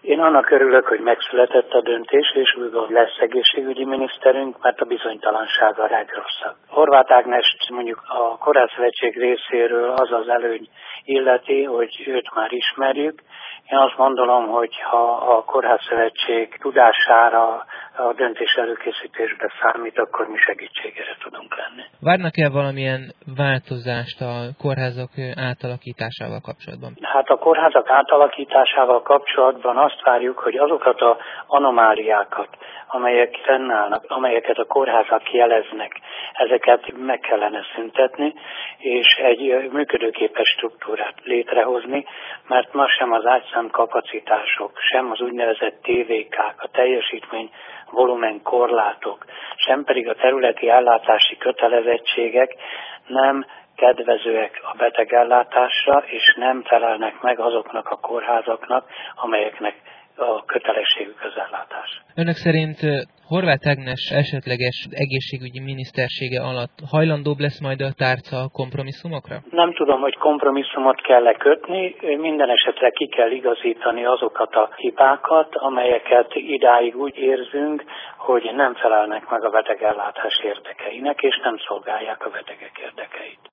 Én annak örülök, hogy megszületett a döntés, és úgy lesz egészségügyi miniszterünk, mert a bizonytalanság a legrosszabb. Horváth Ágnest mondjuk a Kórházszövetség részéről az az előny illeti, hogy őt már ismerjük. Én azt gondolom, hogy ha a Kórházszövetség tudására a döntés előkészítésbe számít, akkor mi segítségére tudunk lenni. Várnak-e valamilyen változást a kórházak átalakításával kapcsolatban? Hát a kórházak átalakításával kapcsolatban azt várjuk, hogy azokat az anomáliákat, amelyek fennállnak, amelyeket a kórházak jeleznek, ezeket meg kellene szüntetni, és egy működőképes struktúrát létrehozni, mert ma sem az ágyszámkapacitások, sem az úgynevezett TVK-k, a teljesítmény volumen korlátok, sem pedig a területi ellátási kötelezettségek nem kedvezőek a betegellátásra, és nem felelnek meg azoknak a kórházaknak, amelyeknek a kötelességük az ellátás. Önök szerint Horváth Ágnes esetleges egészségügyi minisztersége alatt hajlandóbb lesz majd a tárca kompromisszumokra? Nem tudom, hogy kompromisszumot kell kötni, minden esetre ki kell igazítani azokat a hibákat, amelyeket idáig úgy érzünk, hogy nem felelnek meg a betegellátás érdekeinek, és nem szolgálják a betegek érdekeit.